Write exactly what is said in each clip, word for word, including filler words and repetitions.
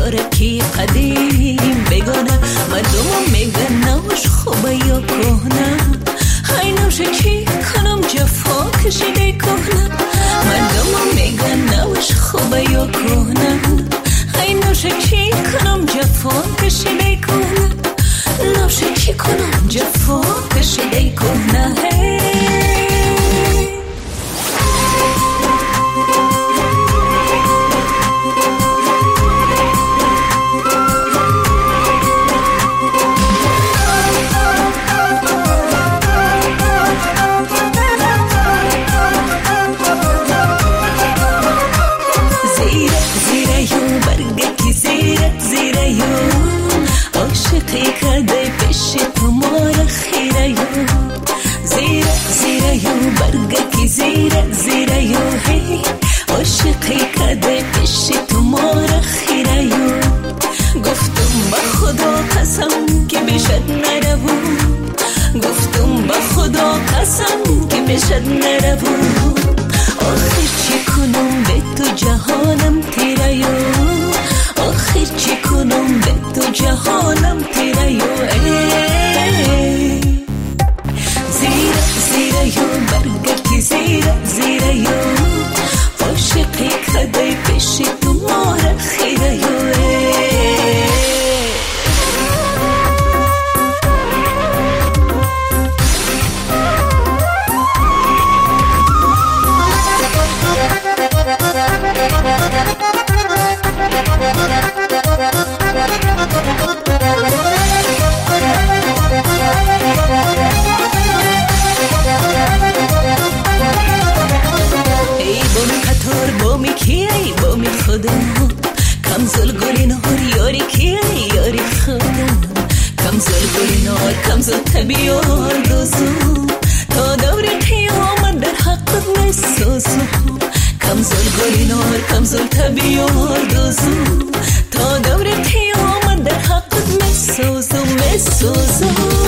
یارکی قدیم بگانه مردم میگن نوش خوبه یا کهنه های نوشه چی کنم جفا کشیده کهنه مردم میگن نوش خوبه یا کهنه های نوشه چی کنم جفا کشیده کهنه نوشه چی کنم جفا کشیده کهنه عاشقی کده پیش تو مار خیره یو زیره زیره یو برگکی زیره زیره یو هی عاشقی کده پیش تو مار خیره یو گفتم با خدا قسم که بشد نرو گفتم با خدا قسم که بشد نرو آخر چی کنم به تو جهانم تیره یو آخر چی کنم به تو جهانم تیره یو زیره زیره یو برگرکی زیره زیره یو عاشقی کده پیش تو مار خیره یو ای بامی خودم کم زل گلی نهار یاری کیه یاری خودم کم زل گلی نهار کم زل طبیار دوزو تا دور قیامت در حقت مسوزو کم زل گلی نهار کم زل طبیار دوزو تا دور قیامت در حقت مسوزو مسوزو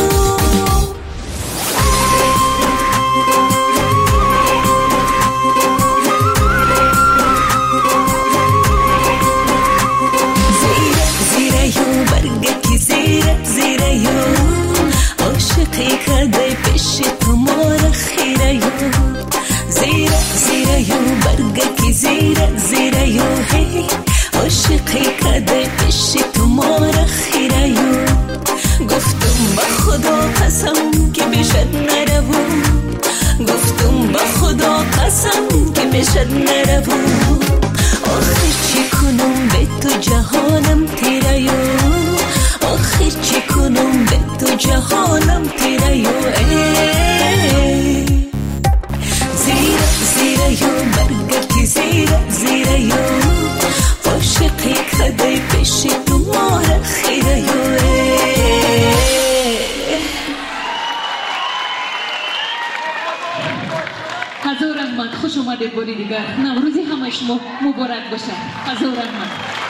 عاشقی کده پیش تو مار خیره یو زیره زیره یو برگکی زیره زیره یو هی عاشقی کده پیش تو مار خیره یو گفتم با خدا قسم که بشد نرو گفتم با خدا قسم که بشد نرو آخر چی کنم به تو جهانم تیره یو آخر چی کنم به تو جهانم تیره یو زیره زیره یو برگرکی زیره زیره یو عاشقی کده پیش تو مار خیره یو هزار رحمت خوش اومدید باری دیگر نوروزی همش مبارک باشه هزار رحمت